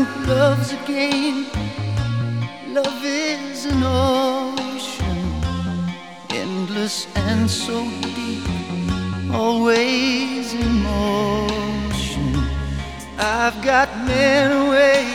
think love's a game. Love is an ocean, endless and so deep, always in motion. I've got many ways